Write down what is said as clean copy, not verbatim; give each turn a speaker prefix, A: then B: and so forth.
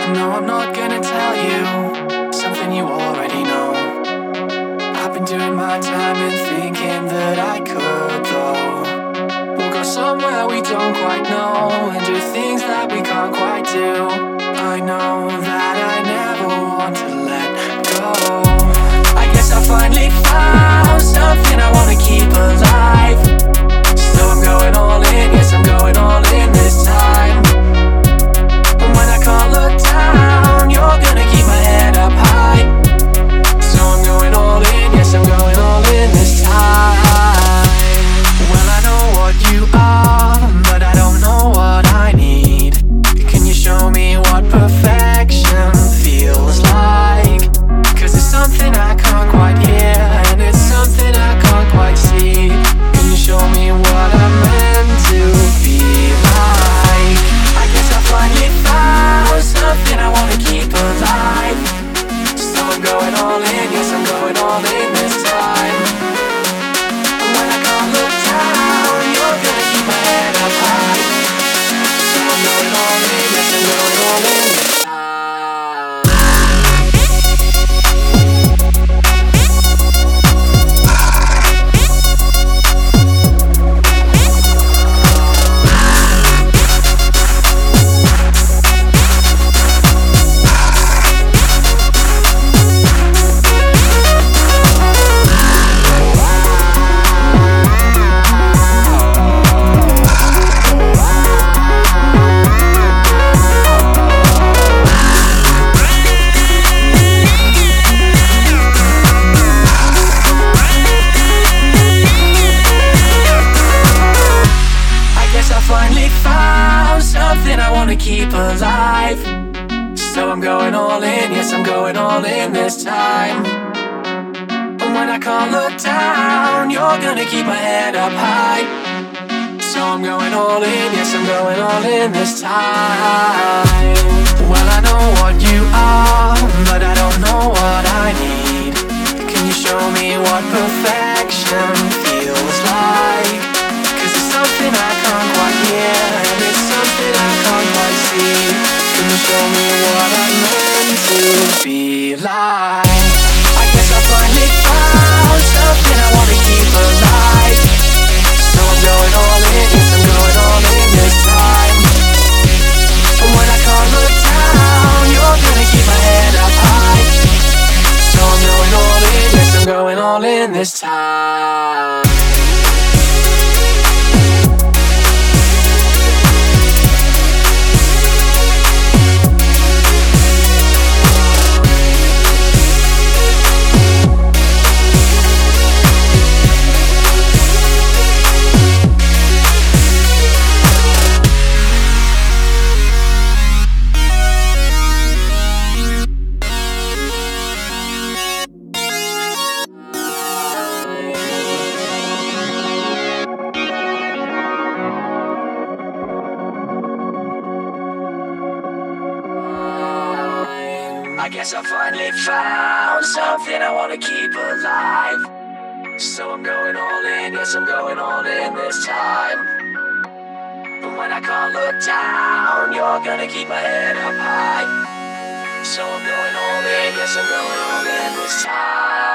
A: No, I'm not gonna tell you something you already know. I've been doing my time and thinking that I could, though. We'll go somewhere we don't quite know and do things that we can't quite do. I know that I never want to let go. I guess I finally found something I wanna keep alive. So I'm going all in, yes, I'm going all in this time. And when I can't look down, you're gonna keep my head up high. So I'm going all in, yes, I'm going all in this time. Well, I know what you are, but I don't know what I need. Can you show me what perfection feels like? 'Cause it's something I can't quite hear, and it's something I can't quite see. Can you show me what I'm meant to be like? I guess I finally found something I wanna keep alive. So I'm going all in, yes, I'm going all in this time. And when I can't look down, you're gonna keep my head up high. So I'm going all in, yes, I'm going all in this time. Finally found something I wanna keep alive. So I'm going all in, yes, I'm going all in this time. And when I can't look down, you're gonna keep my head up high. So I'm going all in, yes, I'm going all in this time. Well, I know what you are, but I don't know what I need. Can you show me what perfection feels like? 'Cause it's something I can't quite hear, and it's something I can't quite see. Can you show me what I'm meant to be like? I guess I finally found something I wanna keep alive. So I'm going all in, yes, I'm going all in this time. And when I can't look down, you're gonna keep my head up high. So I'm going all in, yes, I'm going all in this time. I guess I finally found something I wanna keep alive. So I'm going all in, yes, I'm going all in this time. And when I can't look down, you're gonna keep my head up high. So I'm going all in, yes, I'm going all in this time.